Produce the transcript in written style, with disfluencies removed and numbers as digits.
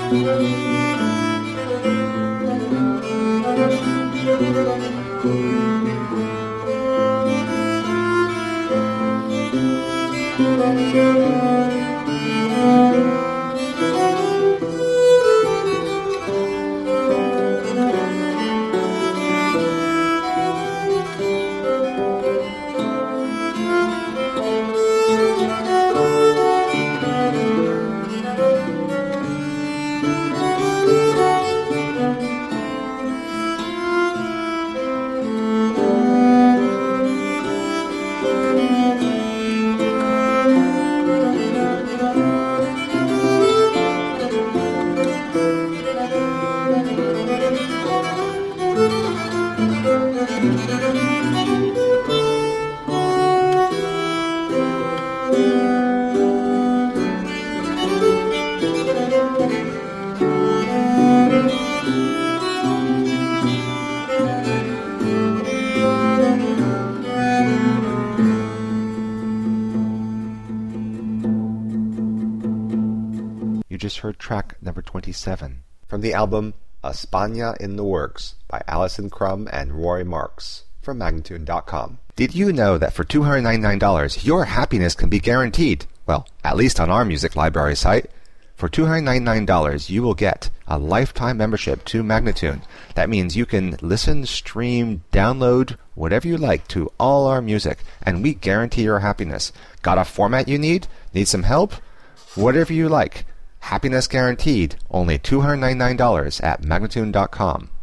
You just heard track number 27 from the album España in the Works by Alison Crum and Roy Marks from Magnatune.com. Did you know that for $299 your happiness can be guaranteed? Well, at least on our music library site. For $299 you will get a lifetime membership to Magnatune. That means you can listen, stream, download, whatever you like to all our music, and we guarantee your happiness. Got a format you need? Need some help? Whatever you like. Happiness guaranteed. Only $299 at Magnatune.com.